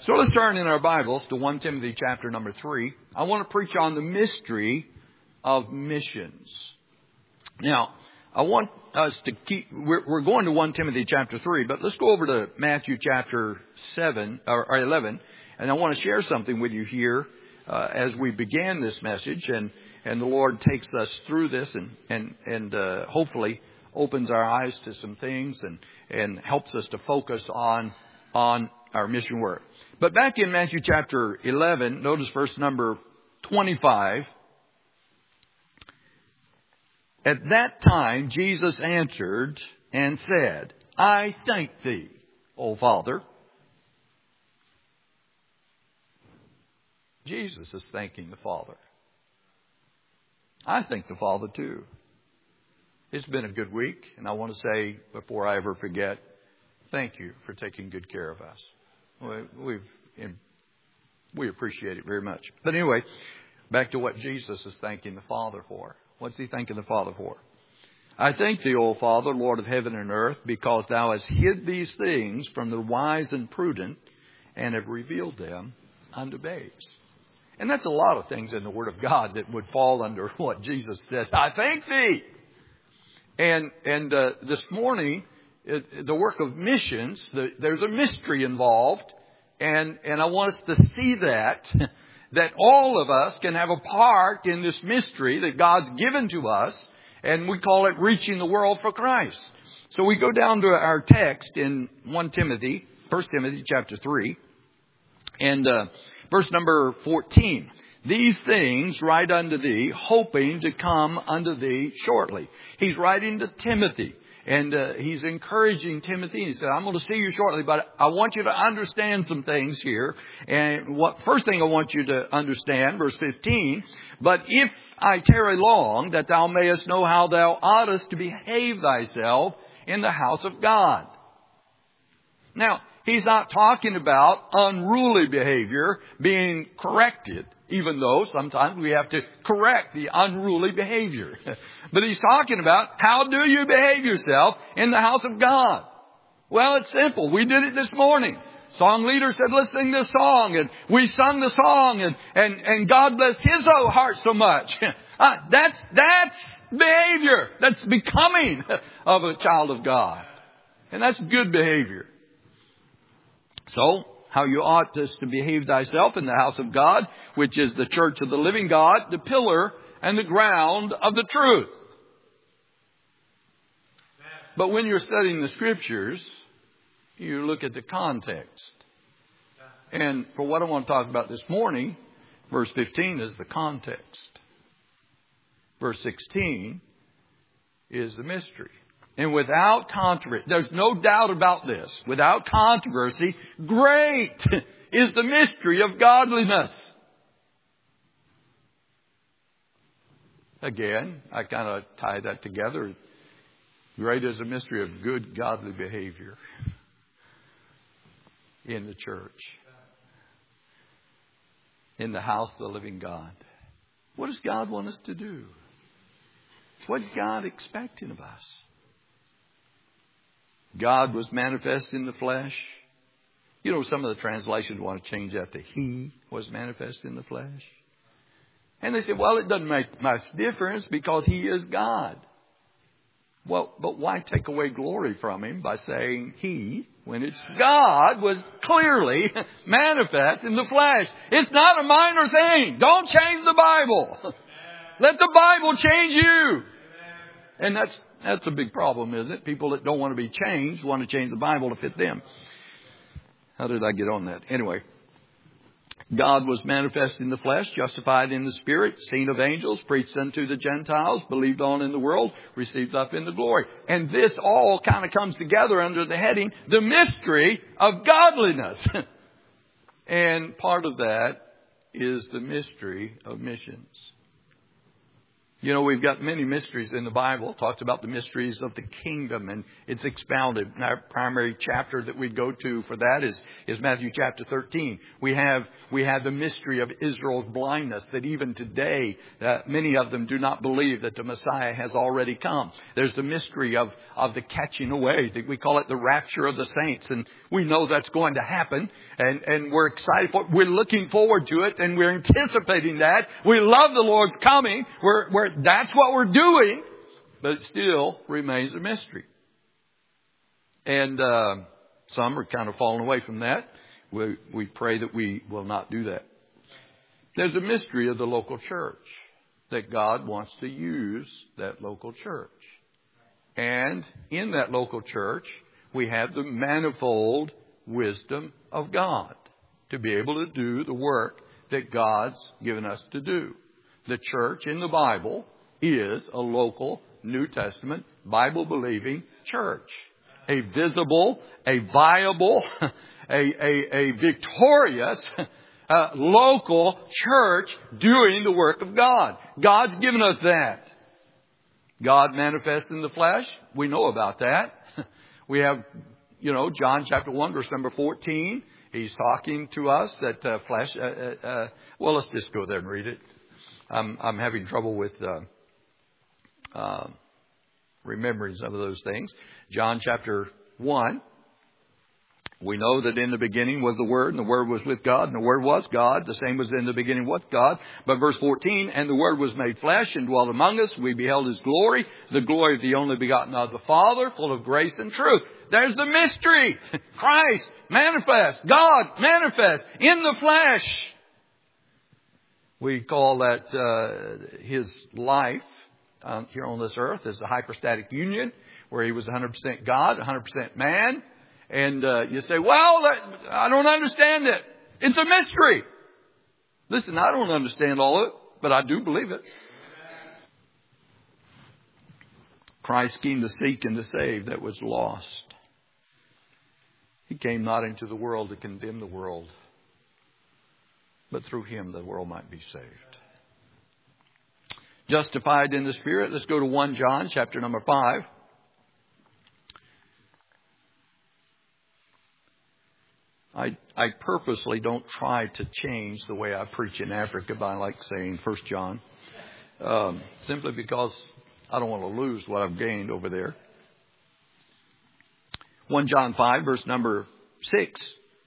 So let's turn in our Bibles to 1 Timothy chapter number 3. I want to preach on the mystery of missions. Now, I want us to we're going to 1 Timothy chapter 3, but let's go over to Matthew chapter 7 or 11. And I want to share something with you here as we began this message, and the Lord takes us through this and hopefully opens our eyes to some things and helps us to focus on our mission work. But back in Matthew chapter 11, notice verse number 25. At that time, Jesus answered and said, I thank thee, O Father. Jesus is thanking the Father. I thank the Father too. It's been a good week, and I want to say, before I ever forget, thank you for taking good care of us. We appreciate it very much. But anyway, back to what Jesus is thanking the Father for. What's he thanking the Father for? I thank thee, O Father, Lord of heaven and earth, because thou hast hid these things from the wise and prudent, and have revealed them unto babes. And that's a lot of things in the Word of God that would fall under what Jesus said. I thank thee. And this morning, the work of missions, there's a mystery involved. And I want us to see that all of us can have a part in this mystery that God's given to us. And we call it reaching the world for Christ. So we go down to our text in 1 Timothy chapter 3. And verse number 14. These things write unto thee, hoping to come unto thee shortly. He's writing to Timothy. And he's encouraging Timothy. He said, I'm going to see you shortly, but I want you to understand some things here. And first thing I want you to understand, verse 15, but if I tarry long, that thou mayest know how thou oughtest to behave thyself in the house of God. Now, he's not talking about unruly behavior being corrected, even though sometimes we have to correct the unruly behavior. But he's talking about how do you behave yourself in the house of God? Well, it's simple. We did it this morning. Song leader said, let's sing this song. And we sung the song and God blessed his heart so much. That's behavior. That's becoming of a child of God. And that's good behavior. So, how you ought to behave thyself in the house of God, which is the church of the living God, the pillar and the ground of the truth. But when you're studying the Scriptures, you look at the context. And for what I want to talk about this morning, verse 15 is the context. Verse 16 is the mystery. And without controversy, there's no doubt about this. Without controversy, great is the mystery of godliness. Again, I kind of tie that together. Great is the mystery of good, godly behavior in the church, in the house of the living God. What does God want us to do? What's God expecting of us? God was manifest in the flesh. You know, some of the translations want to change that to He was manifest in the flesh. And they say, well, it doesn't make much difference because He is God. Well, but why take away glory from Him by saying He, when it's God, was clearly manifest in the flesh? It's not a minor thing. Don't change the Bible. Let the Bible change you. And that's a big problem, isn't it? People that don't want to be changed want to change the Bible to fit them. How did I get on that? Anyway, God was manifest in the flesh, justified in the Spirit, seen of angels, preached unto the Gentiles, believed on in the world, received up into glory. And this all kind of comes together under the heading, the mystery of godliness. And part of that is the mystery of missions. You know, we've got many mysteries in the Bible. It talks about the mysteries of the kingdom, and it's expounded. And our primary chapter that we'd go to for that is Matthew chapter 13. We have the mystery of Israel's blindness, that even today, many of them do not believe that the Messiah has already come. There's the mystery of the catching away. We call it the rapture of the saints. And we know that's going to happen. And we're excited for it. We're looking forward to it, and we're anticipating that. We love the Lord's coming. That's what we're doing, but it still remains a mystery. And some are kind of falling away from that. We pray that we will not do that. There's a mystery of the local church, that God wants to use that local church. And in that local church, we have the manifold wisdom of God to be able to do the work that God's given us to do. The church in the Bible is a local New Testament Bible-believing church. A visible, a viable, a victorious local church doing the work of God. God's given us that. God manifest in the flesh. We know about that. We have, John chapter 1, verse number 14. He's talking to us that flesh. Well, let's just go there and read it. I'm having trouble with remembering some of those things. John chapter 1. We know that in the beginning was the Word, and the Word was with God, and the Word was God. The same was in the beginning with God. But verse 14, and the Word was made flesh and dwelt among us. We beheld His glory, the glory of the only begotten of the Father, full of grace and truth. There's the mystery. Christ manifest. God manifest in the flesh. We call that His life here on this earth is the hypostatic union, where He was 100% God, 100% man. And you say, well, I don't understand it. It's a mystery. Listen, I don't understand all of it, but I do believe it. Christ came to seek and to save that was lost. He came not into the world to condemn the world, but through Him the world might be saved. Justified in the Spirit. Let's go to 1 John chapter number 5. I purposely don't try to change the way I preach in Africa by like saying 1 John. Simply because I don't want to lose what I've gained over there. 1 John 5, verse number 6.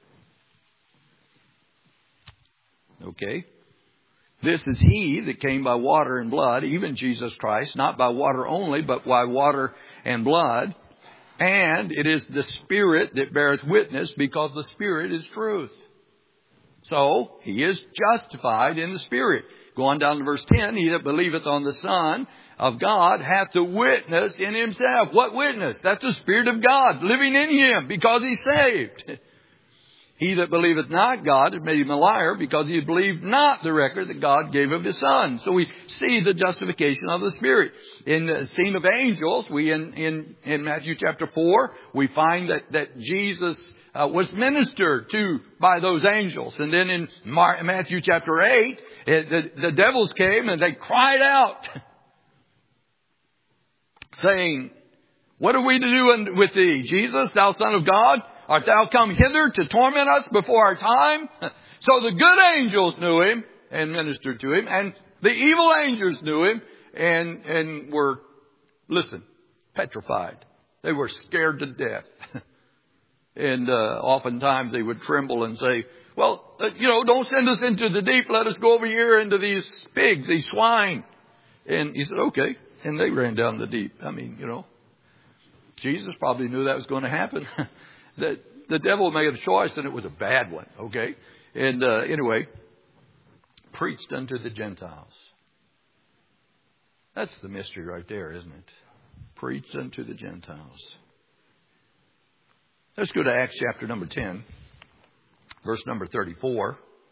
Okay. This is He that came by water and blood, even Jesus Christ, not by water only, but by water and blood. And it is the Spirit that beareth witness, because the Spirit is truth. So, He is justified in the Spirit. Go on down to verse 10. He that believeth on the Son of God hath the witness in himself. What witness? That's the Spirit of God living in him, because he's saved. He that believeth not God hath made him a liar, because he believed not the record that God gave of His Son. So we see the justification of the Spirit. In the scene of angels, we in Matthew chapter 4, we find that Jesus was ministered to by those angels. And then in Matthew chapter 8, the devils came and they cried out, saying, what are we to do with thee, Jesus, thou Son of God? Art thou come hither to torment us before our time? So the good angels knew Him and ministered to Him, and the evil angels knew Him and were, petrified. They were scared to death. And oftentimes they would tremble and say, well, don't send us into the deep. Let us go over here into these pigs, these swine. And He said, okay. And they ran down the deep. Jesus probably knew that was going to happen. The devil made a choice, and it was a bad one, okay? And anyway, preached unto the Gentiles. That's the mystery right there, isn't it? Preached unto the Gentiles. Let's go to Acts chapter number 10, verse number 34.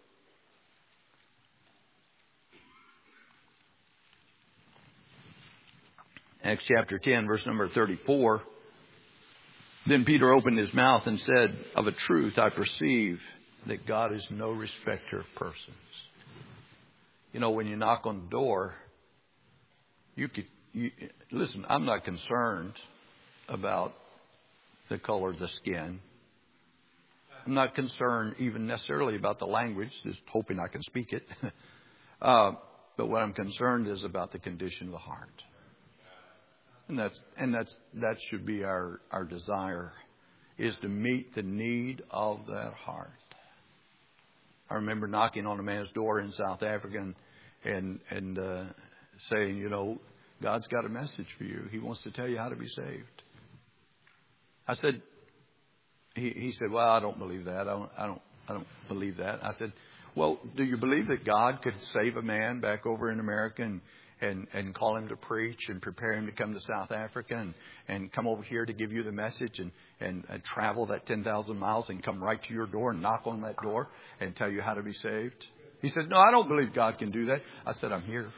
Acts chapter 10, verse number 34. Then Peter opened his mouth and said, of a truth I perceive that God is no respecter of persons. When you knock on the door Listen, I'm not concerned about the color of the skin. I'm not concerned even necessarily about the language, just hoping I can speak it. But what I'm concerned is about the condition of the heart. And that should be our desire, is to meet the need of that heart. I remember knocking on a man's door in South Africa and saying, you know, God's got a message for you. He wants to tell you how to be saved. I said, he said, well, I don't believe that. I don't believe that. I said, well, do you believe that God could save a man back over in America and call him to preach and prepare him to come to South Africa and come over here to give you the message and travel that 10,000 miles and come right to your door and knock on that door and tell you how to be saved? He said, no, I don't believe God can do that. I said, I'm here.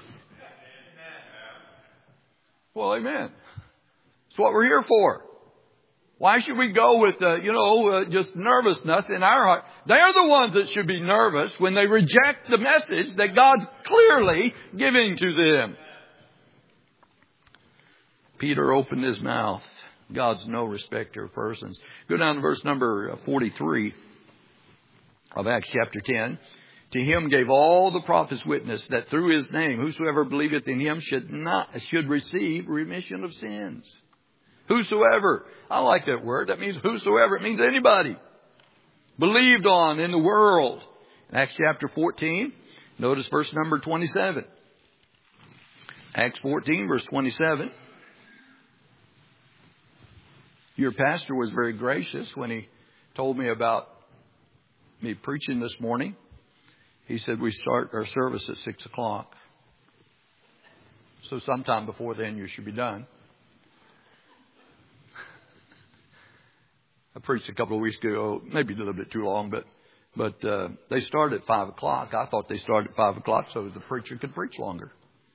Well, amen. That's what we're here for. Why should we go with, just nervousness in our heart? They're the ones that should be nervous when they reject the message that God's clearly giving to them. Peter opened his mouth. God's no respecter of persons. Go down to verse number 43 of Acts chapter 10. To him gave all the prophets witness that through his name, whosoever believeth in him should receive remission of sins. Whosoever. I like that word. That means whosoever. It means anybody. Believed on in the world. Acts chapter 14. Notice verse number 27. Acts 14 verse 27. Your pastor was very gracious when he told me about me preaching this morning. He said we start our service at 6 o'clock. So sometime before then you should be done. I preached a couple of weeks ago, maybe a little bit too long, but they started at 5 o'clock. I thought they started at 5 o'clock so the preacher could preach longer.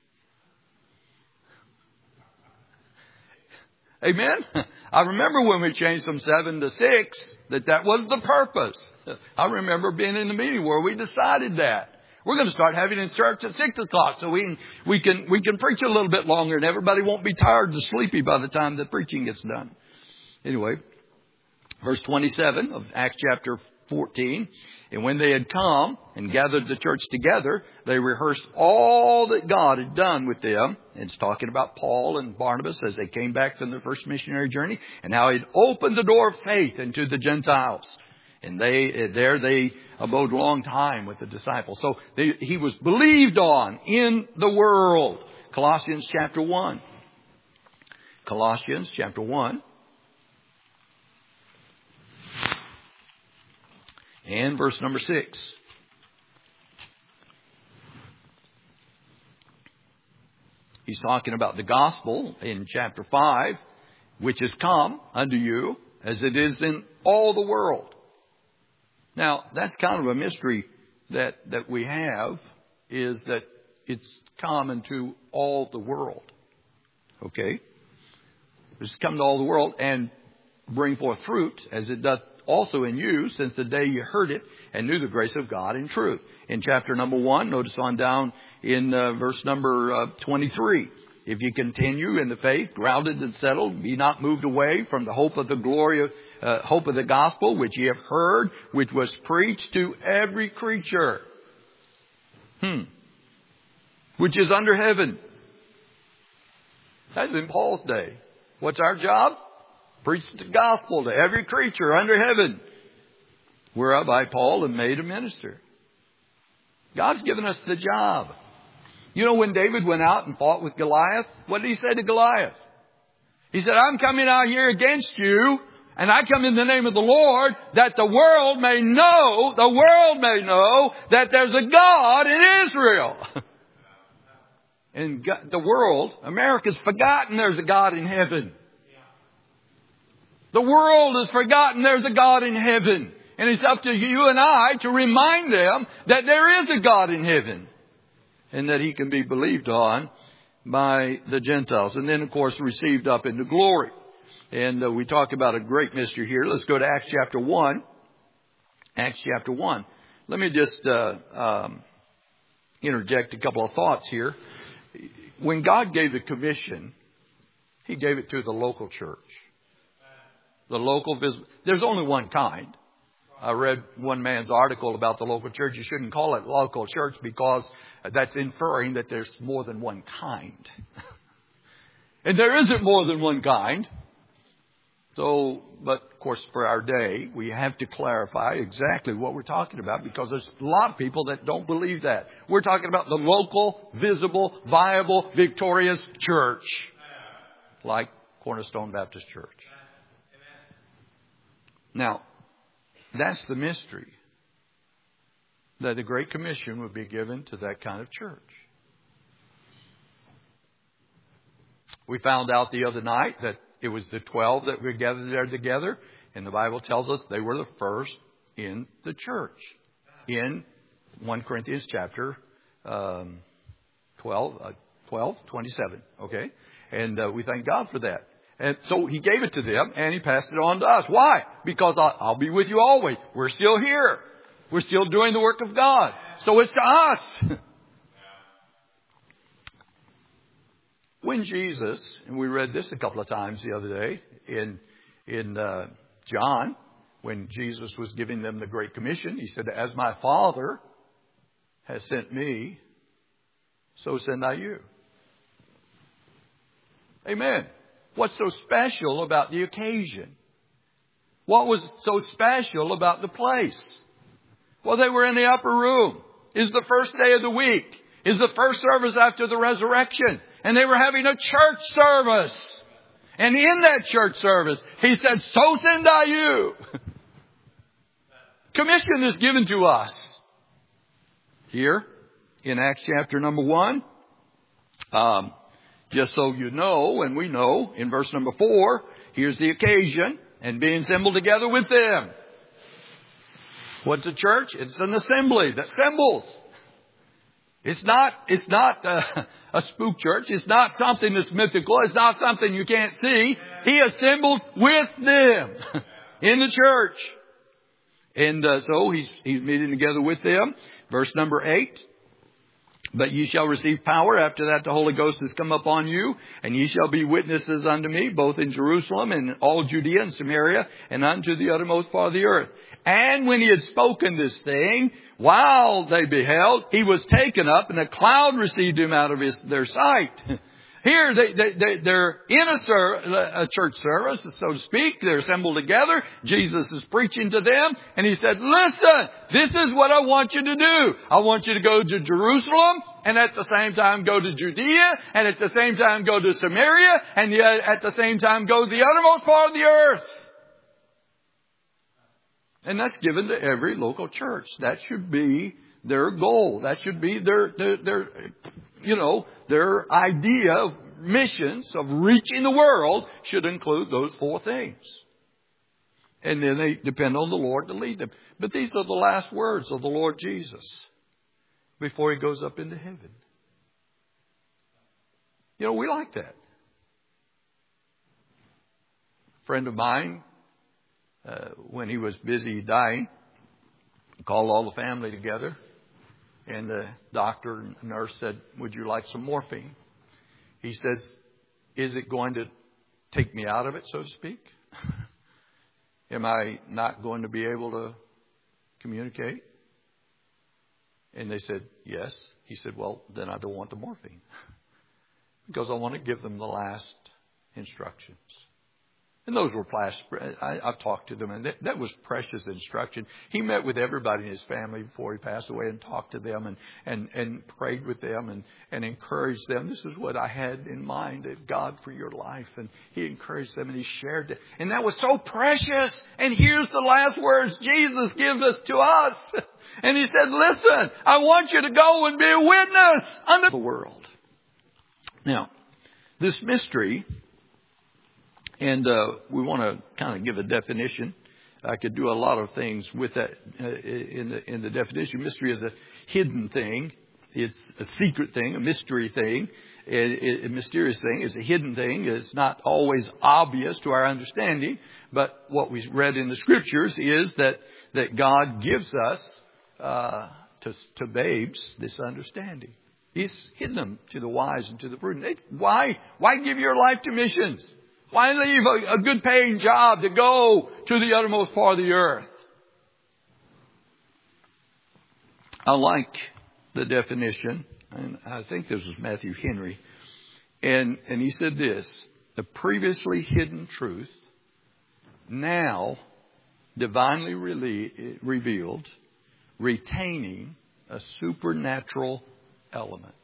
Amen? I remember when we changed from 7 to 6, that was the purpose. I remember being in the meeting where we decided that. We're going to start having it in church at 6 o'clock so we can preach a little bit longer and everybody won't be tired and sleepy by the time the preaching gets done. Anyway, verse 27 of Acts chapter 14. And when they had come and gathered the church together, they rehearsed all that God had done with them. And it's talking about Paul and Barnabas as they came back from their first missionary journey and how he'd opened the door of faith into the Gentiles. And they abode a long time with the disciples. So he was believed on in the world. Colossians chapter 1. Colossians chapter 1. And verse number 6. He's talking about the gospel in chapter 5, which has come unto you as it is in all the world. Now, that's kind of a mystery that we have, is that it's come into all the world. Okay? It's come to all the world and bring forth fruit as it doth also in you since the day you heard it and knew the grace of God in truth. In chapter number 1, notice on down in verse number 23. If you continue in the faith, grounded and settled, be not moved away from the hope of the glory of hope of the gospel, which ye have heard, which was preached to every creature, which is under heaven. That's in Paul's day. What's our job? Preach the gospel to every creature under heaven, whereof I, Paul, am made a minister. God's given us the job. You know, when David went out and fought with Goliath, what did he say to Goliath? He said, I'm coming out here against you, and I come in the name of the Lord, that the world may know that there's a God in Israel. And the world, America's forgotten there's a God in heaven. The world has forgotten there's a God in heaven. And it's up to you and I to remind them that there is a God in heaven. And that He can be believed on by the Gentiles. And then, of course, received up into glory. And we talk about a great mystery here. Let's go to Acts chapter 1. Acts chapter 1. Let me just interject a couple of thoughts here. when God gave the commission, He gave it to the local church. The local there's only one kind. I read one man's article about the local church. You shouldn't call it local church because that's inferring that there's more than one kind. And there isn't more than one kind. So, but of course for our day, we have to clarify exactly what we're talking about because there's a lot of people that don't believe that. We're talking about the local, visible, viable, victorious church. Like Cornerstone Baptist Church. Now, that's the mystery. That the Great Commission would be given to that kind of church. We found out the other night that it was the 12 that were gathered there together. And the Bible tells us they were the first in the church. In 1 Corinthians chapter 12:27. Okay? And we thank God for that. And so He gave it to them and He passed it on to us. Why? Because I'll be with you always. We're still here. We're still doing the work of God. So it's to us. When Jesus, and we read this a couple of times the other day in John, when Jesus was giving them the Great Commission, He said, as my Father has sent me, so send I you. Amen. What's so special about the occasion? What was so special about the place? Well, they were in the upper room. It's the first day of the week. It's the first service after the resurrection. And they were having a church service. And in that church service, He said, so send I you. Commission is given to us. Here in Acts chapter number 1. Just so you know, and we know, in verse number 4, here's the occasion, and being assembled together with them. What's a church? It's an assembly that assembles. It's not a spook church. It's not something that's mythical. It's not something you can't see. He assembled with them in the church. And so he's meeting together with them. Verse number 8. But ye shall receive power. After that the Holy Ghost has come upon you. And ye shall be witnesses unto me, both in Jerusalem and all Judea and Samaria, and unto the uttermost part of the earth. And when He had spoken this thing, while they beheld, He was taken up, and a cloud received Him out of their sight. Here, they're in a church service, so to speak. They're assembled together. Jesus is preaching to them. And He said, listen, this is what I want you to do. I want you to go to Jerusalem, and at the same time go to Judea, and at the same time go to Samaria, and yet at the same time go to the uttermost part of the earth. And that's given to every local church. That should be their goal. That should be their idea of missions, of reaching the world, should include those 4 things. And then they depend on the Lord to lead them. But these are the last words of the Lord Jesus before He goes up into heaven. You know, we like that. A friend of mine, when he was busy dying, called all the family together. And the doctor and nurse said, would you like some morphine? He says, is it going to take me out of it, so to speak? Am I not going to be able to communicate? And they said, yes. He said, well, then I don't want the morphine. Because I want to give them the last instructions. And those were I've talked to them, and that was precious instruction. He met with everybody in his family before he passed away and talked to them and prayed with them and encouraged them. This is what I had in mind of God for your life. And he encouraged them and he shared it. And that was so precious. And here's the last words Jesus gives us to us. And he said, listen, I want you to go and be a witness unto the world. Now, this mystery... And we want to kind of give a definition. I could do a lot of things with that in the definition. Mystery is a hidden thing. It's a secret thing, a mystery thing. A mysterious thing is a hidden thing. It's not always obvious to our understanding. But what we read in the Scriptures is that God gives us to babes this understanding. He's hidden them to the wise and to the prudent. Why give your life to missions? Why leave a good paying job to go to the uttermost part of the earth? I like the definition, and I think this was Matthew Henry, and he said this: the previously hidden truth, now divinely revealed, retaining a supernatural element.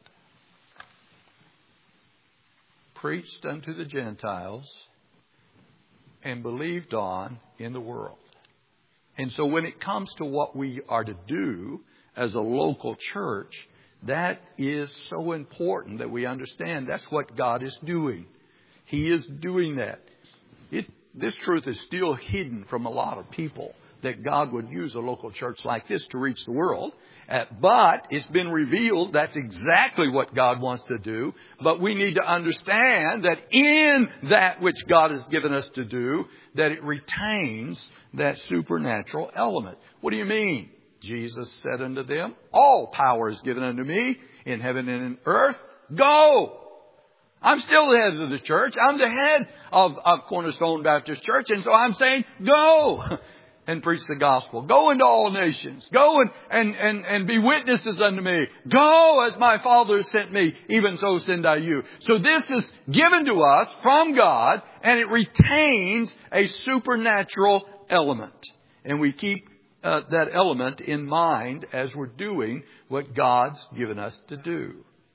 Preached unto the Gentiles and believed on in the world. And so when it comes to what we are to do as a local church, that is so important that we understand that's what God is doing. He is doing that. This truth is still hidden from a lot of people, that God would use a local church like this to reach the world. But it's been revealed that's exactly what God wants to do. But we need to understand that in that which God has given us to do, that it retains that supernatural element. What do you mean? Jesus said unto them, all power is given unto me in heaven and in earth. Go! I'm still the head of the church. I'm the head of Cornerstone Baptist Church. And so I'm saying, go and preach the gospel. Go into all nations. Go and be witnesses unto me. Go as my Father has sent me, even so send I you. So this is given to us from God, and it retains a supernatural element. And we keep that element in mind as we're doing what God's given us to do.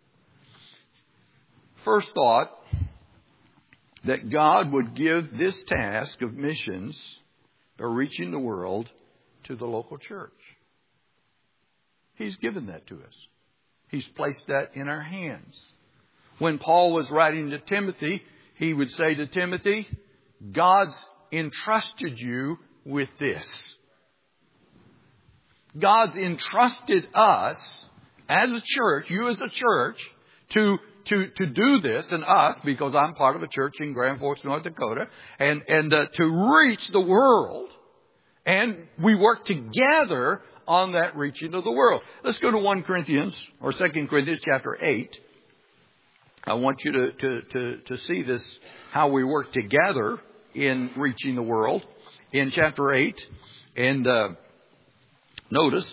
First thought, that God would give this task of missions or reaching the world to the local church. He's given that to us. He's placed that in our hands. When Paul was writing to Timothy, he would say to Timothy, God's entrusted you with this. God's entrusted us as a church, you as a church, to do this, and us, because I'm part of a church in Grand Forks, North Dakota, and to reach the world. And we work together on that reaching of the world. Let's go to 1 Corinthians, or 2 Corinthians chapter 8. I want you to see this, how we work together in reaching the world. In chapter 8, and notice,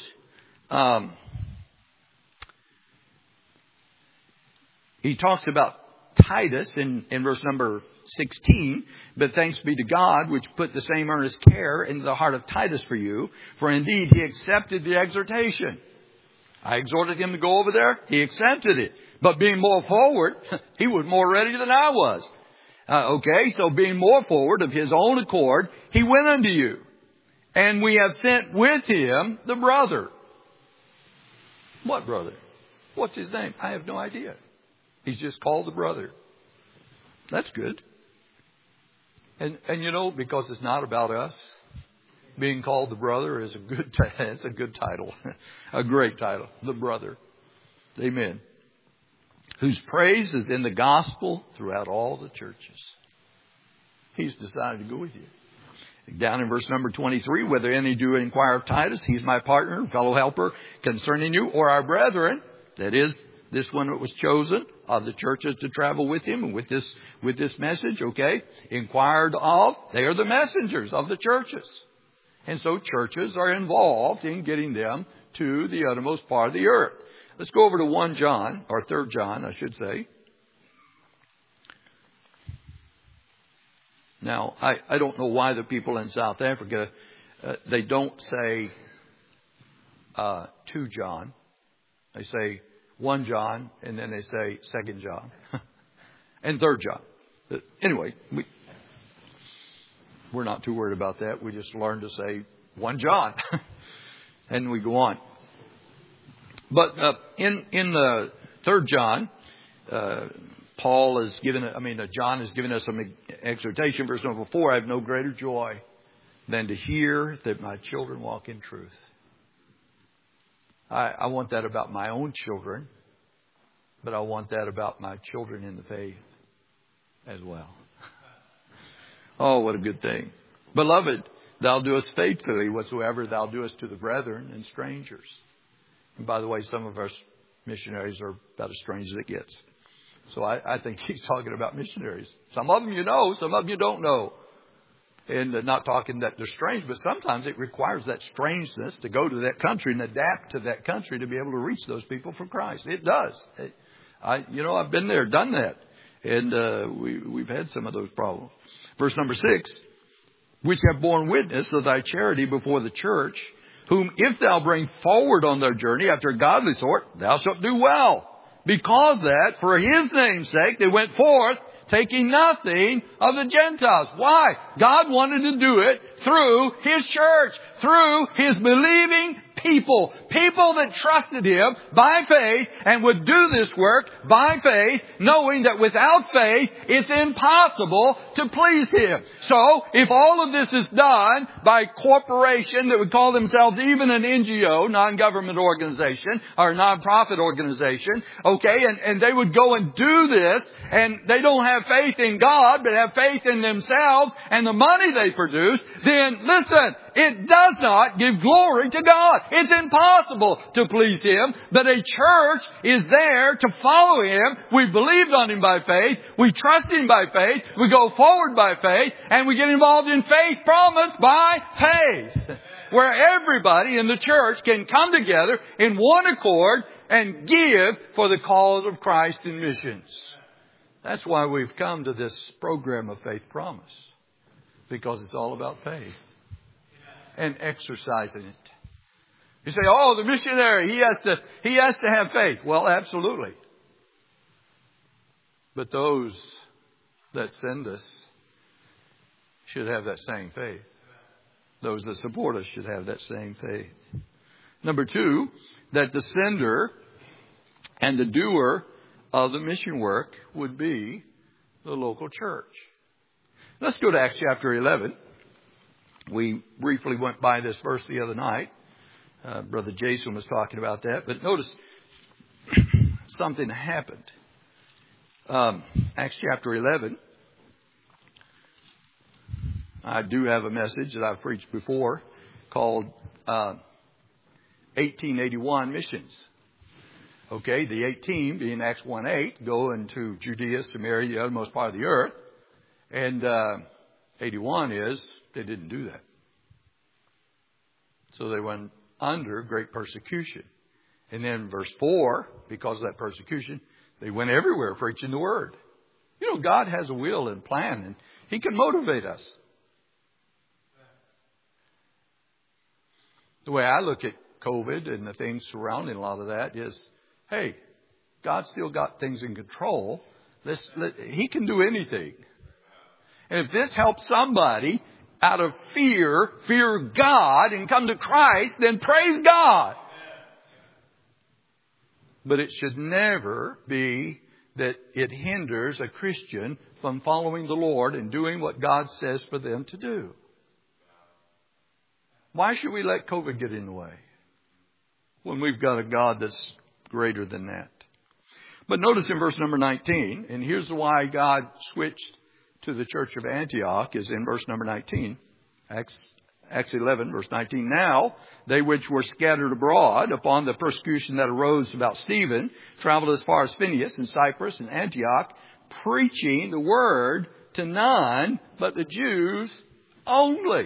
he talks about Titus in verse number 16. But thanks be to God, which put the same earnest care into the heart of Titus for you. For indeed he accepted the exhortation. I exhorted him to go over there. He accepted it. But being more forward, he was more ready than I was. So being more forward of his own accord, he went unto you. And we have sent with him the brother. What brother? What's his name? I have no idea. He's just called the brother. That's good. And because it's not about us, being called the brother is it's a good title. A great title. The brother. Amen. Whose praise is in the gospel throughout all the churches. He's decided to go with you. Down in verse number 23, whether any do inquire of Titus, he's my partner, fellow helper concerning you, or our brethren, that is, this one that was chosen of the churches to travel with him and with this message, inquired of, they are the messengers of the churches. And so churches are involved in getting them to the uttermost part of the earth. Let's go over to 1 John, or 3 John, I should say. Now, I don't know why the people in South Africa, they don't say 2 John. They say 1 John, and then they say 2 John and 3 John. Anyway, we're not too worried about that. We just learn to say 1 John, and we go on. But in the 3 John, John has given us some exhortation. Verse number 4, I have no greater joy than to hear that my children walk in truth. I want that about my own children, but I want that about my children in the faith as well. Oh, what a good thing. Beloved, thou doest faithfully whatsoever thou doest to the brethren and strangers. And by the way, some of us Missionaries are about as strange as it gets. So I think he's talking about missionaries. Some of them you know, some of them you don't know. And not talking that they're strange, but sometimes it requires that strangeness to go to that country and adapt to that country to be able to reach those people for Christ. It does. I've been there, done that. And we've had some of those problems. Verse number 6, which have borne witness of thy charity before the church, whom if thou bring forward on their journey after a godly sort, thou shalt do well. Because that, for his name's sake, they went forth, taking nothing of the Gentiles. Why? God wanted to do it through His church, through His believing people that trusted Him by faith and would do this work by faith, knowing that without faith it's impossible to please Him. So, if all of this is done by a corporation that would call themselves even an NGO, non-government organization, or non-profit organization, okay, and they would go and do this, and they don't have faith in God, but have faith in themselves and the money they produce, then listen, it does not give glory to God. It's impossible to please Him. But a church is there to follow Him. We believed on Him by faith. We trust Him by faith. We go forward by faith. And we get involved in faith promised by faith. Where everybody in the church can come together in one accord and give for the cause of Christ in missions. That's why we've come to this program of Faith Promise. Because it's all about faith. And exercising it. You say, oh, the missionary, he has to have faith. Well, absolutely. But those that send us should have that same faith. Those that support us should have that same faith. Number 2, that the sender and the doer of the mission work would be the local church. Let's go to Acts chapter 11. We briefly went by this verse the other night. Brother Jason was talking about that. But notice something happened. Acts chapter 11. I do have a message that I've preached before called 1881 Missions. Okay, the 18 being Acts 1:8, go into Judea, Samaria, the uttermost part of the earth. And 81 is they didn't do that. So they went under great persecution. And then verse 4, because of that persecution, they went everywhere preaching the word. You know, God has a will and plan, and He can motivate us. The way I look at COVID and the things surrounding a lot of that is, hey, God's still got things in control. He can do anything. And if this helps somebody out of fear God and come to Christ, then praise God. But it should never be that it hinders a Christian from following the Lord and doing what God says for them to do. Why should we let COVID get in the way when we've got a God that's greater than that? But notice in verse number 19, and here's why God switched to the church of Antioch, is in verse number 19. Acts 11, verse 19. Now, they which were scattered abroad upon the persecution that arose about Stephen, traveled as far as Phoenix and Cyprus and Antioch, preaching the word to none but the Jews only.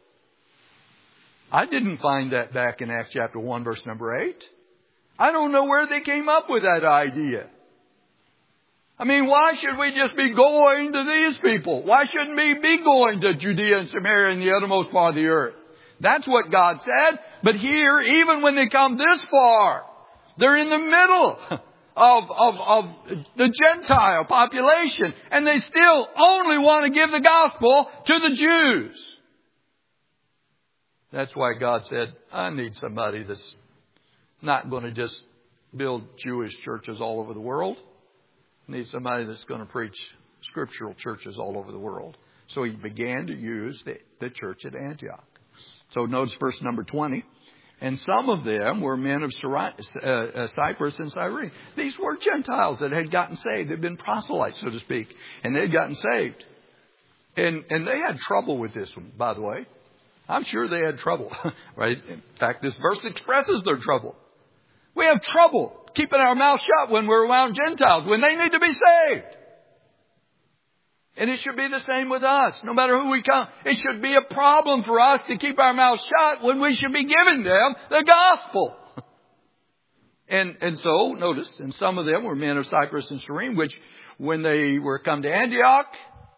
I didn't find that back in Acts chapter 1, verse number 8. I don't know where they came up with that idea. I mean, why should we just be going to these people? Why shouldn't we be going to Judea and Samaria and the uttermost part of the earth? That's what God said. But here, even when they come this far, they're in the middle of the Gentile population. And they still only want to give the gospel to the Jews. That's why God said, I need somebody that's not going to just build Jewish churches all over the world. Need somebody that's going to preach scriptural churches all over the world. So He began to use the church at Antioch. So notice verse number 20. And some of them were men of Cyprus and Cyrene. These were Gentiles that had gotten saved. They'd been proselytes, so to speak. And they'd gotten saved. And they had trouble with this one, by the way. I'm sure they had trouble. Right? In fact, this verse expresses their trouble. We have trouble keeping our mouth shut when we're around Gentiles, when they need to be saved. And it should be the same with us. No matter who we come, it should be a problem for us to keep our mouth shut when we should be giving them the gospel. And so, notice, and some of them were men of Cyprus and Cyrene, which when they were come to Antioch,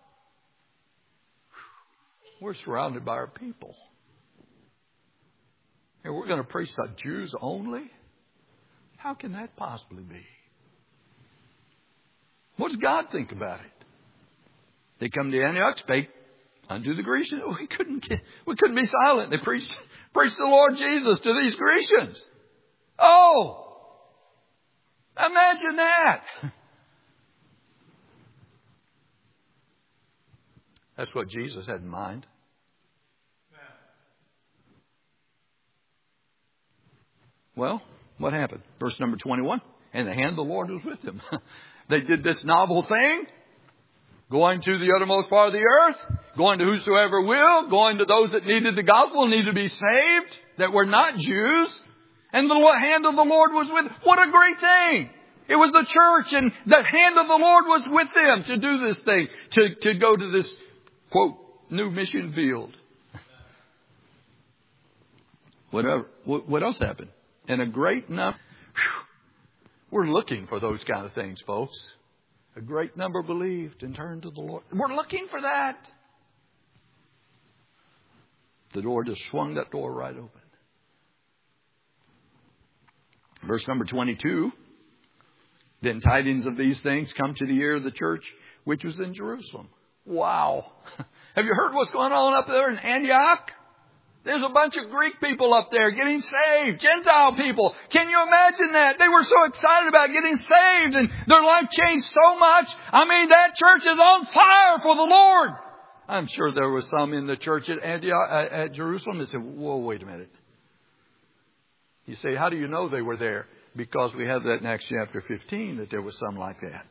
we're surrounded by our people. And we're going to preach to Jews only? How can that possibly be? What does God think about it? They come to Antioch, spake unto the Grecians. We couldn't be silent. They preached the Lord Jesus to these Grecians. Oh! Imagine that! That's what Jesus had in mind. Well, what happened? Verse number 21. And the hand of the Lord was with them. They did this novel thing. Going to the uttermost part of the earth. Going to whosoever will. Going to those that needed the gospel, needed to be saved. That were not Jews. And the hand of the Lord was with them. What a great thing. It was the church, and the hand of the Lord was with them to do this thing. To go to this, quote, new mission field. Whatever. What else happened? And a great number. We're looking for those kind of things, folks. A great number believed and turned to the Lord. We're looking for that. The Lord just swung that door right open. Verse number 22. Then tidings of these things come to the ear of the church, which was in Jerusalem. Wow. Have you heard what's going on up there in Antioch? There's a bunch of Greek people up there getting saved. Gentile people. Can you imagine that? They were so excited about getting saved and their life changed so much. I mean, that church is on fire for the Lord. I'm sure there was some in the church at Antioch, at Jerusalem that said, whoa, wait a minute. You say, how do you know they were there? Because we have that in Acts chapter 15 that there was some like that.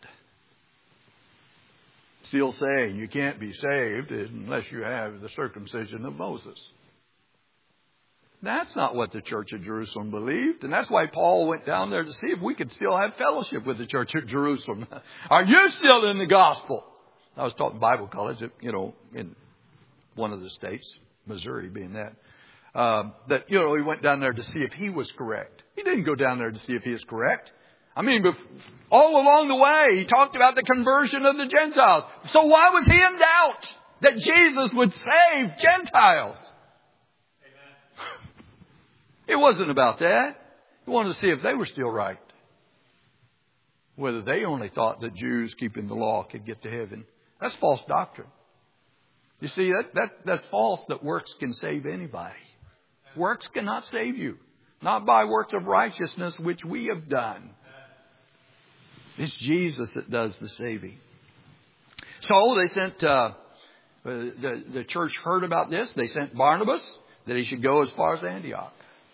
Still saying you can't be saved unless you have the circumcision of Moses. That's not what the church of Jerusalem believed. And that's why Paul went down there to see if we could still have fellowship with the church of Jerusalem. Are you still in the gospel? I was taught in Bible college, in one of the states, Missouri being that. He went down there to see if he was correct. He didn't go down there to see if he is correct. I mean, all along the way, he talked about the conversion of the Gentiles. So why was he in doubt that Jesus would save Gentiles? Amen. It wasn't about that. He wanted to see if they were still right. Whether they only thought that Jews keeping the law could get to heaven. That's false doctrine. You see, that's false that works can save anybody. Works cannot save you. Not by works of righteousness which we have done. It's Jesus that does the saving. So they sent, the church heard about this. They sent Barnabas that he should go as far as Antioch.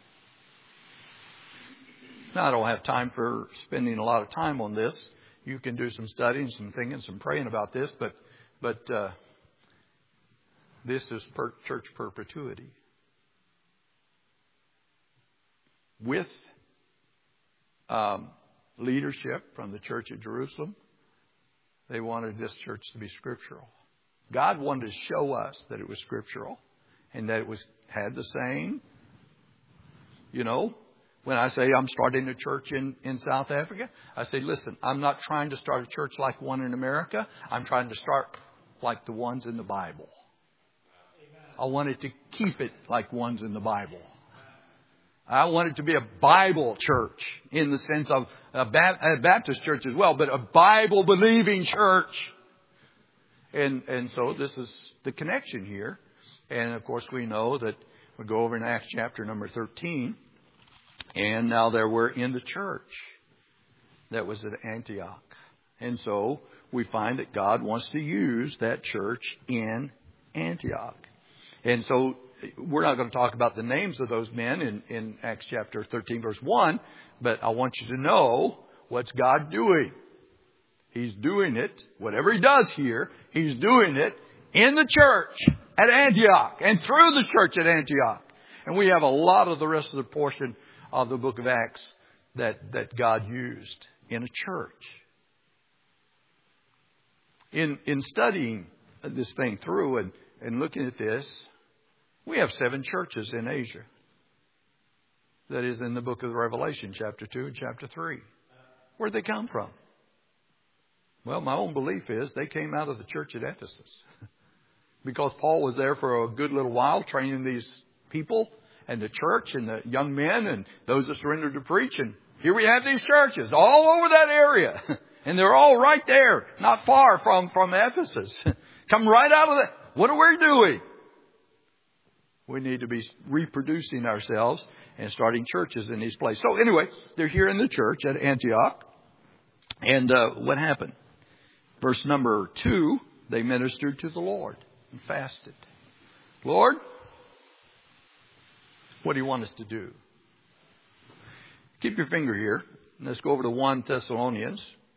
Now, I don't have time for spending a lot of time on this. You can do some studying, some thinking, some praying about this. But this is church perpetuity. With leadership from the church at Jerusalem, they wanted this church to be scriptural. God wanted to show us that it was scriptural and that it had the same. When I say I'm starting a church in South Africa, I say, listen, I'm not trying to start a church like one in America. I'm trying to start like the ones in the Bible. I wanted to keep it like ones in the Bible. I want it to be a Bible church in the sense of a Baptist church as well, but a Bible-believing church. And so this is the connection here. And, of course, we know that we go over in Acts chapter number 13. And now there were in the church that was at Antioch. And so we find that God wants to use that church in Antioch. And so we're not going to talk about the names of those men in Acts chapter 13, verse 1. But I want you to know what's God doing. He's doing it, whatever He does here, He's doing it in the church at Antioch and through the church at Antioch. And we have a lot of the rest of the portion of the book of Acts that God used in a church. In studying this thing through and looking at this, we have 7 churches in Asia. That is in the book of Revelation, chapter 2 and chapter 3. Where'd they come from? Well, my own belief is they came out of the church at Ephesus. Because Paul was there for a good little while training these people and the church and the young men and those that surrendered to preach. And here we have these churches all over that area. And they're all right there, not far from Ephesus. Come right out of that. What are we doing? We need to be reproducing ourselves and starting churches in these places. So anyway, they're here in the church at Antioch. And what happened? Verse number 2, they ministered to the Lord and fasted. Lord, what do you want us to do? Keep your finger here. Let's go over to 1 Thessalonians.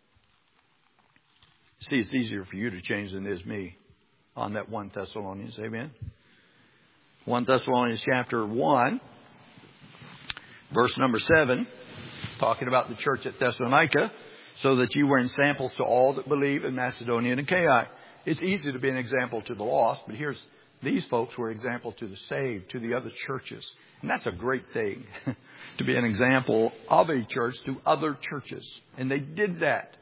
See, it's easier for you to change than it is me on that 1 Thessalonians. Amen. 1 Thessalonians chapter 1, verse number 7, talking about the church at Thessalonica, so that you were in samples to all that believe in Macedonia and Achaia. It's easy to be an example to the lost, but these folks were an example to the saved, to the other churches. And that's a great thing, to be an example of a church to other churches. And they did that.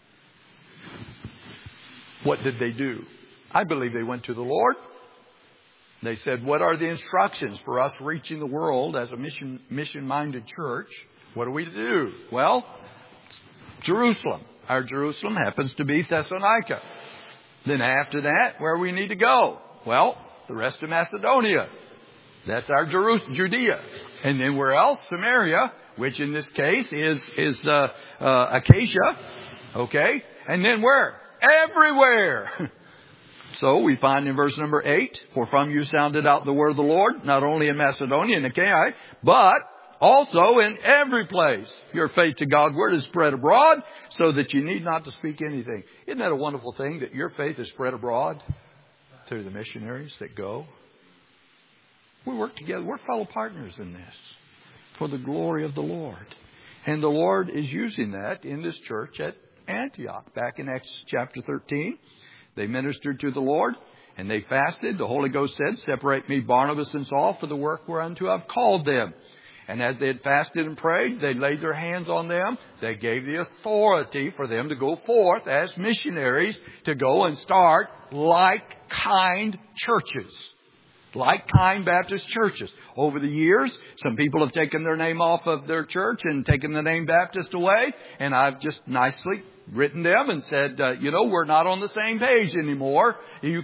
What did they do? I believe they went to the Lord. They said, what are the instructions for us reaching the world as a mission-minded church? What are we to do? Well, Jerusalem. Our Jerusalem happens to be Thessalonica. Then after that, where we need to go? Well, the rest of Macedonia. That's our Judea. And then where else? Samaria, which in this case is Acacia. Okay. And then where? Everywhere. So we find in verse number 8, for from you sounded out the word of the Lord, not only in Macedonia and Achaia, but also in every place. Your faith to God's word is spread abroad, so that you need not to speak anything. Isn't that a wonderful thing, that your faith is spread abroad through the missionaries that go? We work together. We're fellow partners in this for the glory of the Lord. And the Lord is using that in this church at Antioch. Back in Acts chapter 13, they ministered to the Lord and they fasted. The Holy Ghost said, separate me, Barnabas and Saul, for the work whereunto I've called them. And as they had fasted and prayed, they laid their hands on them. They gave the authority for them to go forth as missionaries to go and start like-kind churches. Like-kind Baptist churches. Over the years, some people have taken their name off of their church and taken the name Baptist away. And I've just nicely written them and said, we're not on the same page anymore. I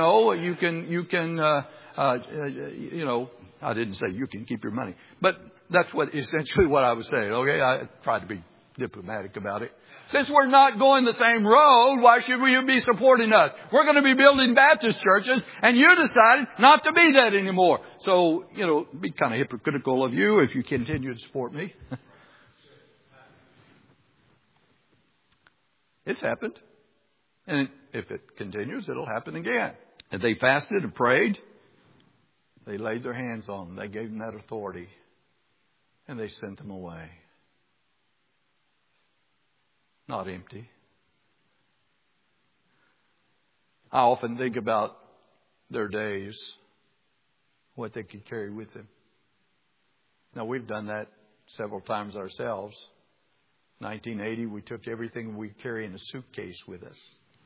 didn't say you can keep your money, but that's essentially what I was saying. Okay. I tried to be diplomatic about it. Since we're not going the same road, why should you be supporting us? We're going to be building Baptist churches, and you decided not to be that anymore. So, it'd be kind of hypocritical of you if you continue to support me. It's happened. And if it continues, it'll happen again. And they fasted and prayed. They laid their hands on them. They gave them that authority. And they sent them away. Not empty. I often think about their days, what they could carry with them. Now, we've done that several times ourselves. 1980, we took everything we carry in a suitcase with us.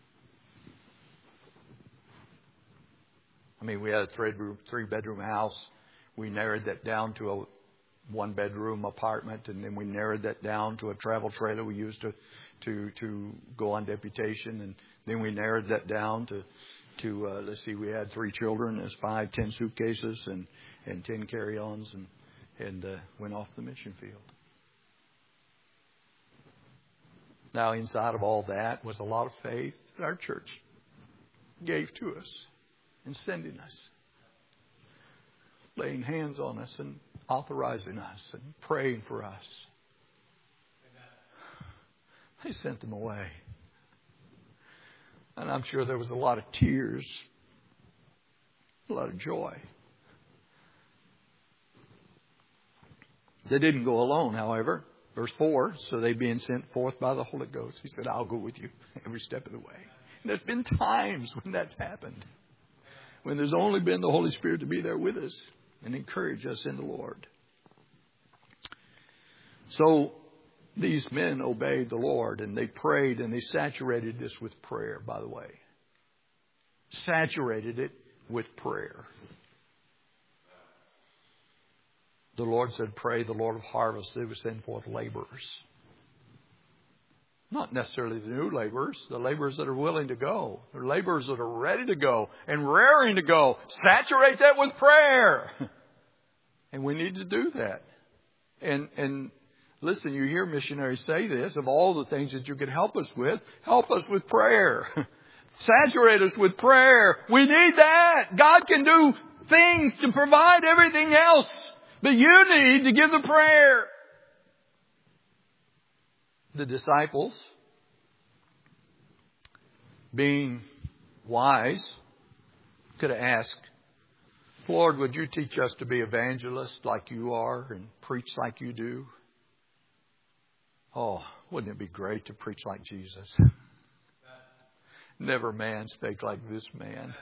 I mean, we had a three-bedroom house. We narrowed that down to a one-bedroom apartment, and then we narrowed that down to a travel trailer we used to go on deputation, and then we narrowed that down to we had 3 children. There's 10 suitcases and 10 carry-ons, and went off the mission field. Now, inside of all that was a lot of faith that our church gave to us in sending us, laying hands on us and authorizing us and praying for us. They sent them away. And I'm sure there was a lot of tears, a lot of joy. They didn't go alone, however. Verse 4, so they being sent forth by the Holy Ghost. He said, I'll go with you every step of the way. And there's been times when that's happened. When there's only been the Holy Spirit to be there with us and encourage us in the Lord. So these men obeyed the Lord and they prayed and they saturated this with prayer, by the way. Saturated it with prayer. The Lord said, pray the Lord of harvest, they would send forth laborers. Not necessarily the new laborers, the laborers that are willing to go. The laborers that are ready to go and raring to go. Saturate that with prayer. And we need to do that. And listen, you hear missionaries say this, of all the things that you could help us with prayer. Saturate us with prayer. We need that. God can do things to provide everything else. But you need to give the prayer. The disciples, being wise, could have asked, Lord, would you teach us to be evangelists like you are and preach like you do? Oh, wouldn't it be great to preach like Jesus? Never man spake like this man.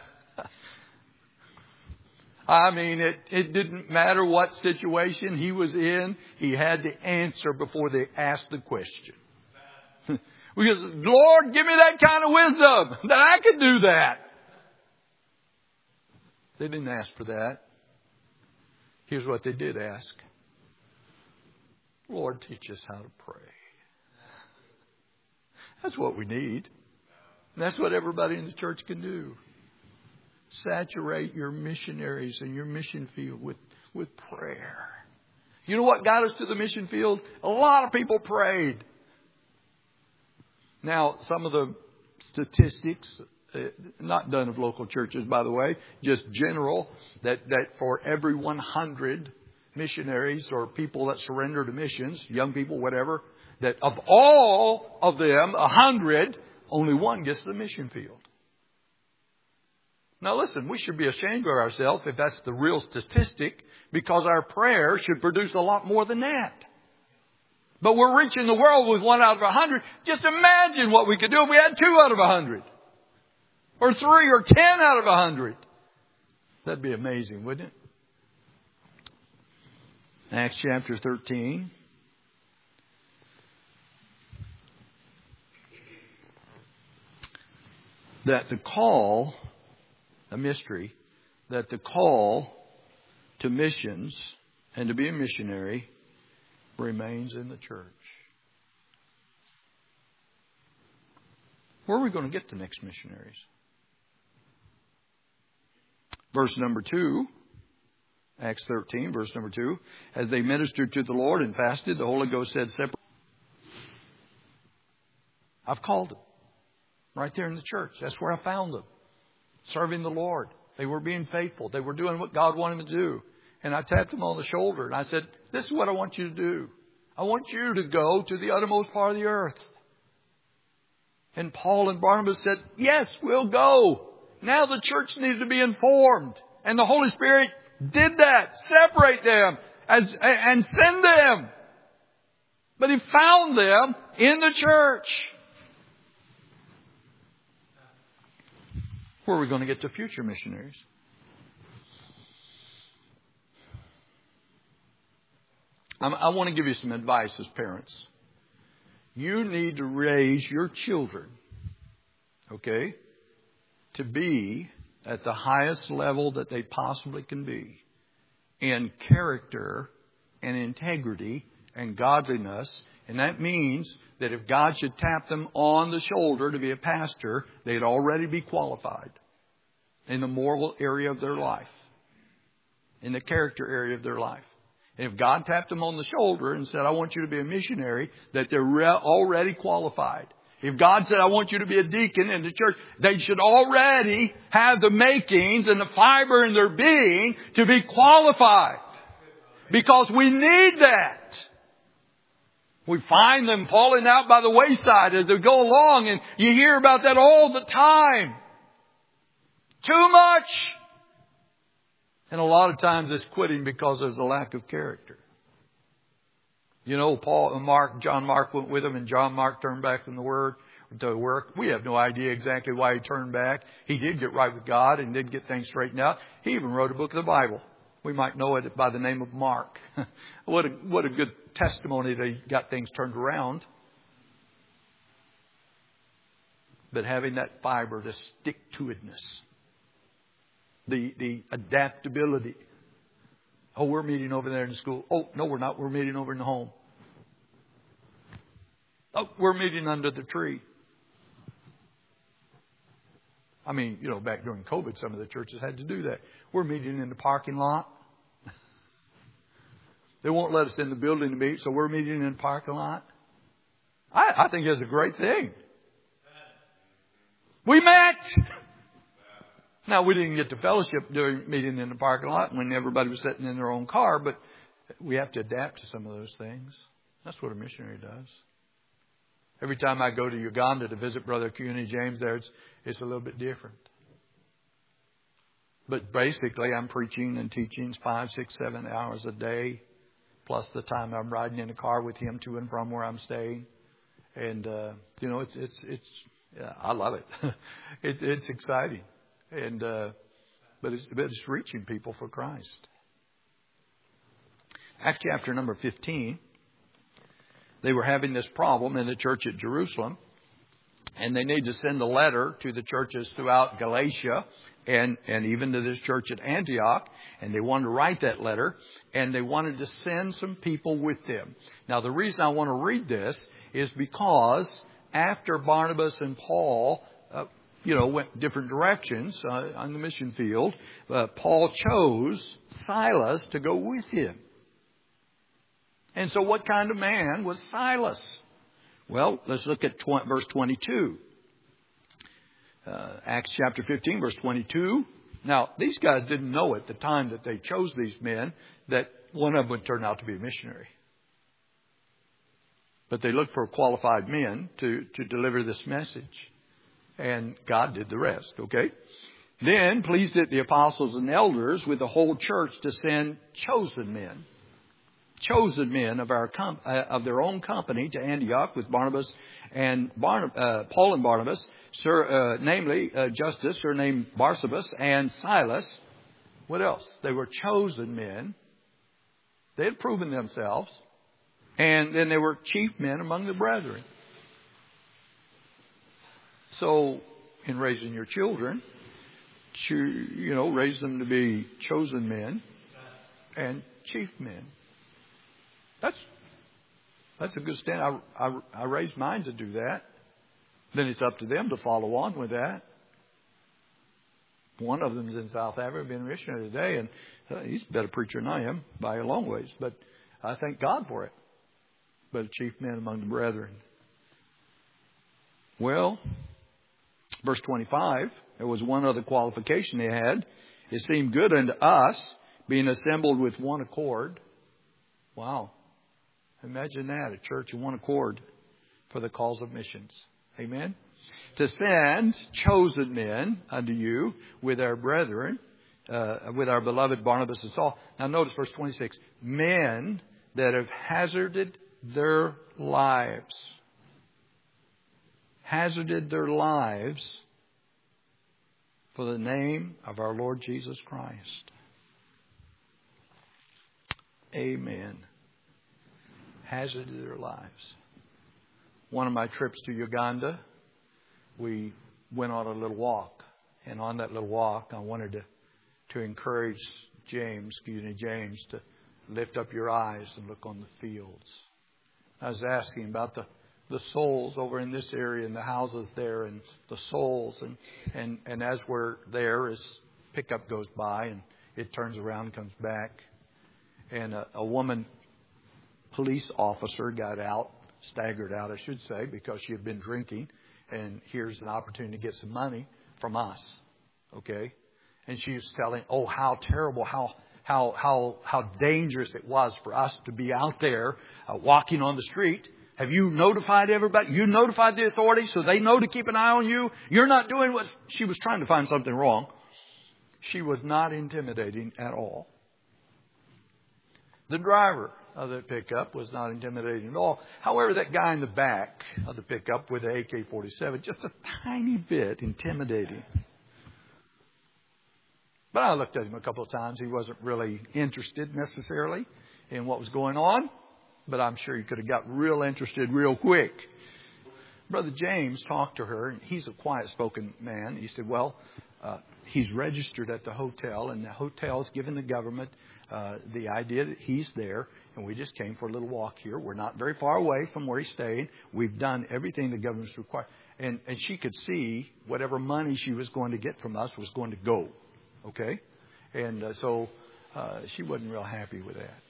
I mean, it didn't matter what situation he was in. He had to answer before they asked the question. Because, Lord, give me that kind of wisdom that I could do that. They didn't ask for that. Here's what they did ask. Lord, teach us how to pray. That's what we need. And that's what everybody in the church can do. Saturate your missionaries and your mission field with prayer. You know what got us to the mission field? A lot of people prayed. Now, some of the statistics, not done of local churches, by the way, just general, that for every 100 missionaries or people that surrender to missions, young people, whatever, that of all of them, 100, only one gets to the mission field. Now listen, we should be ashamed of ourselves if that's the real statistic, because our prayer should produce a lot more than that. But we're reaching the world with 1 out of 100. Just imagine what we could do if we had 2 out of 100. Or 3 or 10 out of 100. That'd be amazing, wouldn't it? Acts chapter 13. That the call, a mystery, that the call to missions and to be a missionary remains in the church. Where are we going to get the next missionaries? Verse number 2, Acts 13, verse number 2. As they ministered to the Lord and fasted, the Holy Ghost said, separate. I've called them. Right there in the church. That's where I found them. Serving the Lord. They were being faithful. They were doing what God wanted them to do. And I tapped them on the shoulder and I said, this is what I want you to do. I want you to go to the uttermost part of the earth. And Paul and Barnabas said, yes, we'll go. Now the church needs to be informed. And the Holy Spirit did that. Separate them and send them. But He found them in the church. Where are we going to get to future missionaries? I want to give you some advice as parents. You need to raise your children, okay, to be at the highest level that they possibly can be in character and integrity and godliness. And that means that if God should tap them on the shoulder to be a pastor, they'd already be qualified in the moral area of their life, in the character area of their life. And if God tapped them on the shoulder and said, I want you to be a missionary, that they're already qualified. If God said, I want you to be a deacon in the church, they should already have the makings and the fiber in their being to be qualified. Because we need that. We find them falling out by the wayside as they go along, and you hear about that all the time. Too much. And a lot of times it's quitting because there's a lack of character. You know, John Mark went with him, and John Mark turned back from the Word to work. We have no idea exactly why he turned back. He did get right with God and did get things straightened out. He even wrote a book of the Bible. We might know it by the name of Mark. What a good testimony that he got things turned around. But having that fiber, the stick-to-itness, the adaptability. Oh, we're meeting over there in the school. Oh, no, we're not. We're meeting over in the home. Oh, we're meeting under the tree. I mean, you know, back during COVID, some of the churches had to do that. We're meeting in the parking lot. They won't let us in the building to meet, so we're meeting in the parking lot. I think that's a great thing. We met. Now, we didn't get to fellowship during meeting in the parking lot when everybody was sitting in their own car, but we have to adapt to some of those things. That's what a missionary does. Every time I go to Uganda to visit Brother CUNY James there, it's a little bit different. But basically, I'm preaching and teaching 5, 6, 7 hours a day, plus the time I'm riding in the car with him to and from where I'm staying. And, you know, I love it. It's exciting. And, but it's reaching people for Christ. Acts chapter number 15. They were having this problem in the church at Jerusalem, and they need to send a letter to the churches throughout Galatia and even to this church at Antioch. And they wanted to write that letter, and they wanted to send some people with them. Now, the reason I want to read this is because after Barnabas and Paul, went different directions on the mission field, Paul chose Silas to go with him. And so what kind of man was Silas? Well, let's look at verse 22. Acts chapter 15, verse 22. Now, these guys didn't know at the time that they chose these men that one of them would turn out to be a missionary. But they looked for qualified men to deliver this message. And God did the rest, okay? Then, pleased the apostles and elders with the whole church to send chosen men of their own company to Antioch with Barnabas and Paul and Barnabas, namely Justus, surnamed Barsabas, and Silas. What else? They were chosen men. They had proven themselves. And then they were chief men among the brethren. So, in raising your children, raise them to be chosen men and chief men. That's a good stand. I raised mine to do that. Then it's up to them to follow on with that. One of them's in South Africa, being a missionary today, and he's a better preacher than I am by a long ways. But I thank God for it. But a chief man among the brethren. Well, verse 25, there was one other qualification they had. It seemed good unto us, being assembled with one accord. Wow. Imagine that, a church in one accord for the cause of missions. Amen. To send chosen men unto you with our brethren, with our beloved Barnabas and Saul. Now notice verse 26. Men that have hazarded their lives. Hazarded their lives for the name of our Lord Jesus Christ. Amen. Hazarded their lives. One of my trips to Uganda, we went on a little walk. And on that little walk, I wanted to encourage James, to lift up your eyes and look on the fields. I was asking about the souls over in this area and the houses there and the souls. And as we're there, as pickup goes by and it turns around and comes back. And a woman police officer got out, staggered out, I should say, because she had been drinking. And here's an opportunity to get some money from us. Okay? And she was telling, how terrible, how dangerous it was for us to be out there walking on the street. Have you notified everybody? You notified the authorities so they know to keep an eye on you? You're not doing what... She was trying to find something wrong. She was not intimidating at all. The driver of the pickup was not intimidating at all. However, that guy in the back of the pickup with the AK-47, just a tiny bit intimidating. But I looked at him a couple of times. He wasn't really interested necessarily in what was going on. But I'm sure he could have got real interested real quick. Brother James talked to her, and he's a quiet-spoken man. He said, well, he's registered at the hotel, and the hotel's given the government the idea that he's there, and we just came for a little walk here. We're not very far away from where he stayed. We've done everything the government's required. And she could see whatever money she was going to get from us was going to go. Okay? And so she wasn't real happy with that.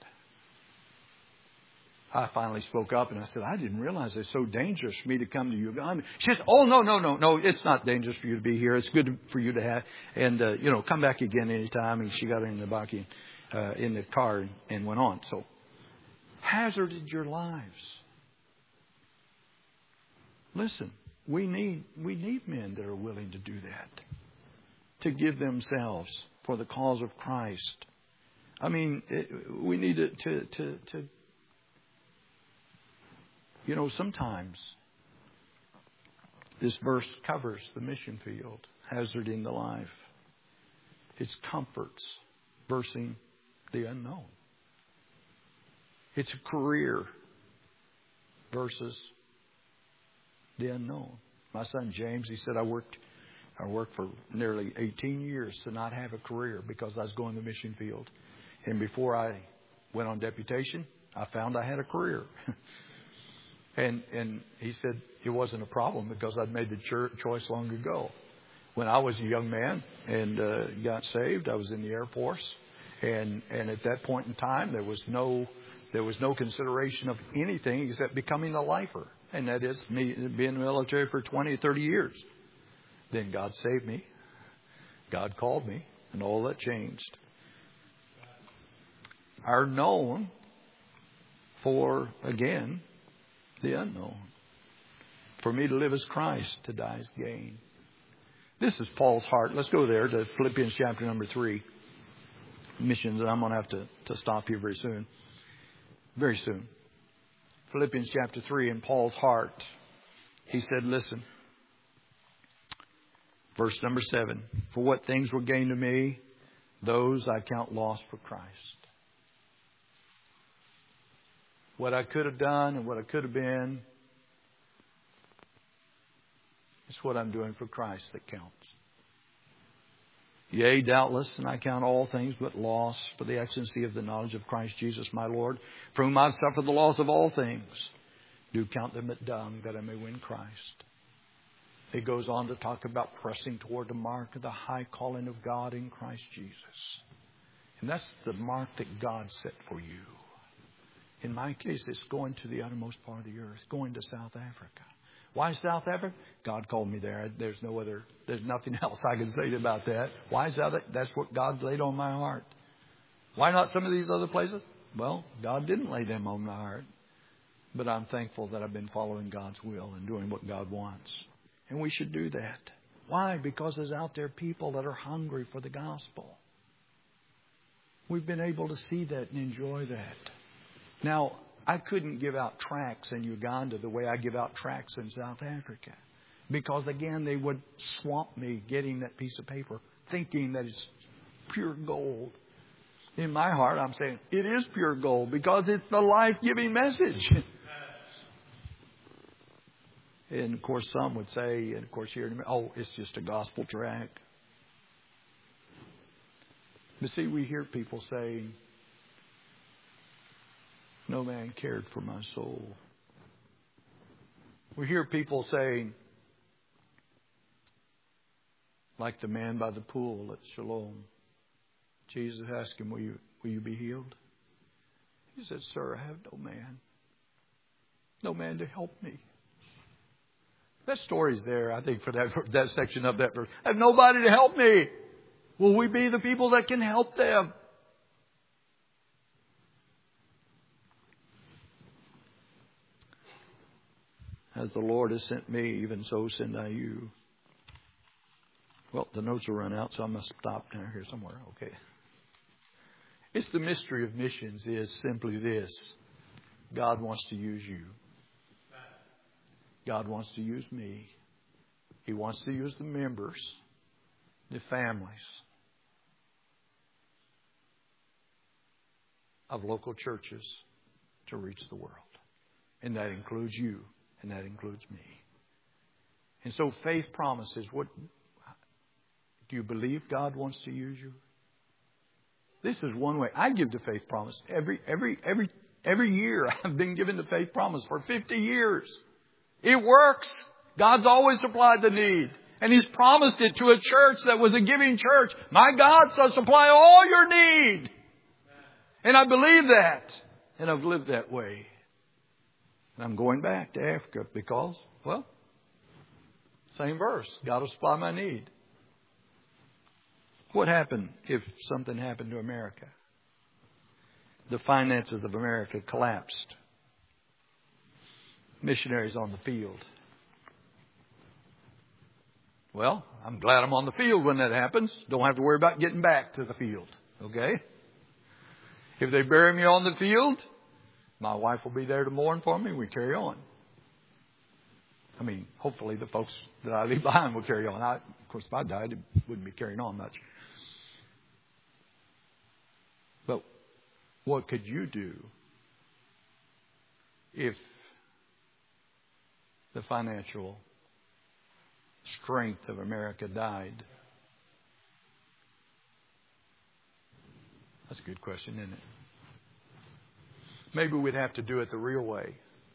I finally spoke up and I said, I didn't realize it's so dangerous for me to come to Uganda. She said, oh, no, it's not dangerous for you to be here. It's good for you to have. And, come back again anytime. And she got in the baki, in the car and went on. So, hazarded your lives. Listen, we need men that are willing to do that. To give themselves for the cause of Christ. I mean, we need to sometimes this verse covers the mission field, hazarding the life. It's comforts versus the unknown. It's a career versus the unknown. My son James, he said, I worked for nearly 18 years to not have a career because I was going to the mission field. And before I went on deputation, I found I had a career. And he said it wasn't a problem because I'd made the choice long ago. When I was a young man and got saved, I was in the Air Force. And at that point in time, there was no consideration of anything except becoming a lifer. And that is me being in the military for 20 or 30 years. Then God saved me. God called me. And all that changed. Are known for, again, the unknown. For me to live as Christ, to die as gain. This is Paul's heart. Let's go there to Philippians chapter number 3. Missions, and I'm going to have to stop here very soon. Very soon. Philippians chapter 3, in Paul's heart, he said, listen. Verse number 7. For what things were gained to me, those I count lost for Christ. What I could have done and what I could have been, it's what I'm doing for Christ that counts. Yea, doubtless, and I count all things but loss for the excellency of the knowledge of Christ Jesus my Lord, for whom I've suffered the loss of all things. Do count them but dung, that I may win Christ. He goes on to talk about pressing toward the mark of the high calling of God in Christ Jesus. And that's the mark that God set for you. In my case, it's going to the uttermost part of the earth, going to South Africa. Why South Africa? God called me there. There's nothing else I can say about that. Why South Africa? That's what God laid on my heart. Why not some of these other places? Well, God didn't lay them on my heart. But I'm thankful that I've been following God's will and doing what God wants. And we should do that. Why? Because there's out there people that are hungry for the gospel. We've been able to see that and enjoy that. Now, I couldn't give out tracts in Uganda the way I give out tracts in South Africa. Because, again, they would swamp me getting that piece of paper, thinking that it's pure gold. In my heart, I'm saying it is pure gold because it's the life-giving message. And, of course, some would say, and, of course, here, oh, it's just a gospel tract. But, see, we hear people saying, no man cared for my soul. We hear people saying, like the man by the pool at Siloam, Jesus asked him, will you be healed? He said, sir, I have no man to help me. That story's there, I think, for that section of that verse. I have nobody to help me. Will we be the people that can help them? As the Lord has sent me, even so send I you. Well, the notes will run out, so I must stop down here somewhere. Okay. It's the mystery of missions is simply this. God wants to use you. God wants to use me. He wants to use the members, the families of local churches to reach the world. And that includes you, and that includes me. And so faith promises. What do you believe God wants to use you? This is one way. I give the faith promise every year. I've been given the faith promise for 50 years. It works. God's always supplied the need. And He's promised it to a church that was a giving church. My God shall supply all your need. And I believe that. And I've lived that way. And I'm going back to Africa because, well, same verse. God will supply my need. What happened if something happened to America? The finances of America collapsed. Missionaries on the field. Well, I'm glad I'm on the field when that happens. Don't have to worry about getting back to the field. Okay? If they bury me on the field, my wife will be there to mourn for me. We carry on. I mean, hopefully the folks that I leave behind will carry on. Of course, if I died, it wouldn't be carrying on much. But what could you do if the financial strength of America died? That's a good question, isn't it? Maybe we'd have to do it the real way.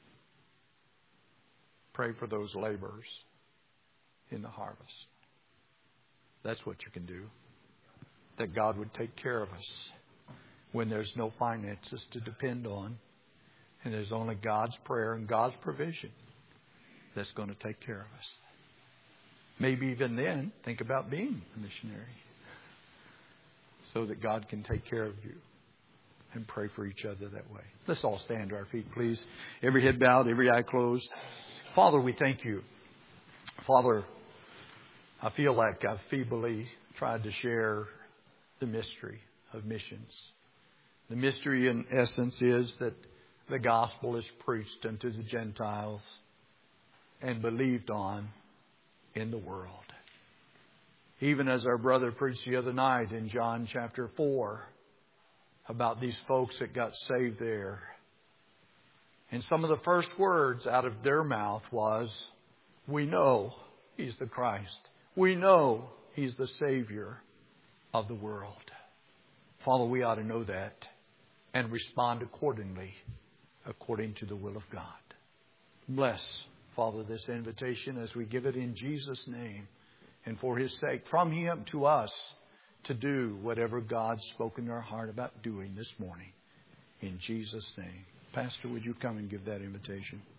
Pray for those laborers in the harvest. That's what you can do. That God would take care of us when there's no finances to depend on. And there's only God's prayer and God's provision that's going to take care of us. Maybe even then, think about being a missionary. So that God can take care of you. And pray for each other that way. Let's all stand to our feet, please. Every head bowed, every eye closed. Father, we thank you. Father, I feel like I've feebly tried to share the mystery of missions. The mystery, in essence, is that the gospel is preached unto the Gentiles and believed on in the world. Even as our brother preached the other night in John chapter 4 about these folks that got saved there. And some of the first words out of their mouth was, we know He's the Christ. We know He's the Savior of the world. Father, we ought to know that and respond accordingly, according to the will of God. Bless, Father, this invitation as we give it in Jesus' name and for His sake, from Him to us, to do whatever God's spoken in our heart about doing this morning. In Jesus' name. Pastor, would you come and give that invitation?